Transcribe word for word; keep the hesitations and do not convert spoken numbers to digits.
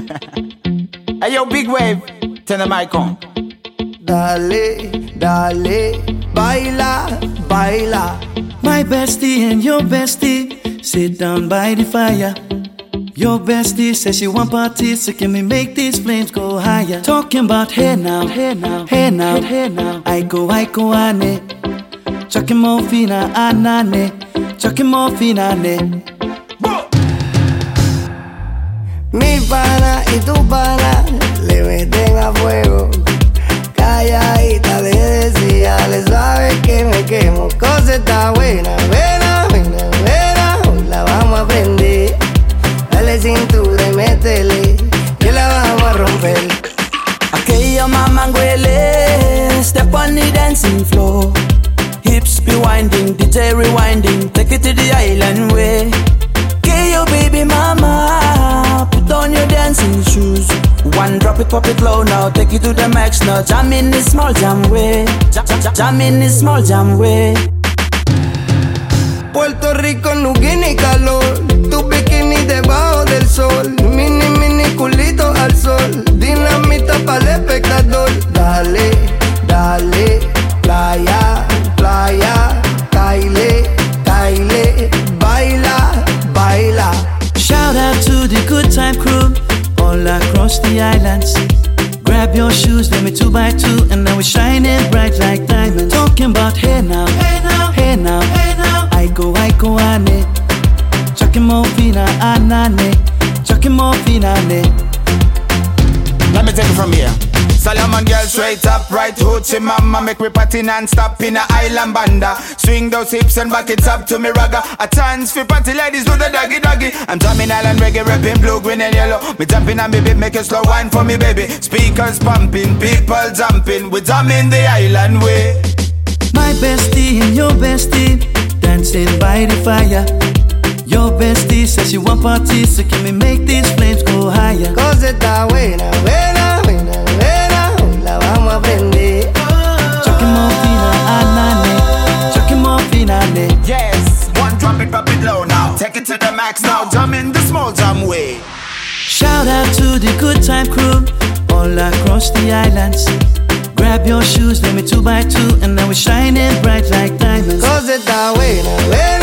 Hey yo, big wave, turn the mic on. Dale, dale, baila, baila. My bestie and your bestie sit down by the fire. Your bestie says she want parties, so can we make these flames go higher? Talking about hey now, hey now, hey now, hey now. I go, I go, ane. Chucking more fina, anane. Chucking more fina, ane. Mi pana y tu pana le meten a fuego. Calladita le decía, le sabe que me quemo. Cosa está buena, buena, buena, buena. Hoy la vamos a prender. Dale cintura y métele, que la vamos a romper. Aquella mama huele, step on the dancing floor. Hips be winding, D J rewinding, take it to the island way. Okay, your baby mama, put on your dancing shoes. One drop it, pop it low now, take it to the max now. Jam in this small jam way, jam, jam, jam in this small jam way. Puerto Rico no tiene calor, tu bikini debajo del sol, mini mini culito al sol, dinamita para el espectador. Dale, dale, playa, playa, caile, caile, baila, baila. Shout out to the good time crew all across the islands. Grab your shoes, let me two by two, and now we're shining bright like diamonds. Talking about hey now, hey now, hey now, hey now. I go, I go, ane. Chucking more fina, anane. Chucking more fina, ane. Let me take it from here. Solomon girl straight up, right hoochie mama. Make me party non-stop in a island banda. Swing those hips and back it up to me ragga. A chance for party ladies do the doggy doggy. I'm drumming island reggae, rapping blue, green and yellow. Me jumping on me beat, make a slow wine for me baby. Speakers pumping, people jumping. We drumming the island way. My bestie and your bestie dancing by the fire. Your bestie says she want parties, so can we make these flames go higher? Cosa está buena, buena, buena, buena. Hoy la vamos a prender. Chucking more fina, anane. Chucking more fina, ane. Yes, one drop it, drop it low now. Take it to the max now, jump in the small jam way. Shout out to the good time crew all across the islands. Grab your shoes, let me two by two, and now we're shining bright like diamonds. Cosa está buena, buena.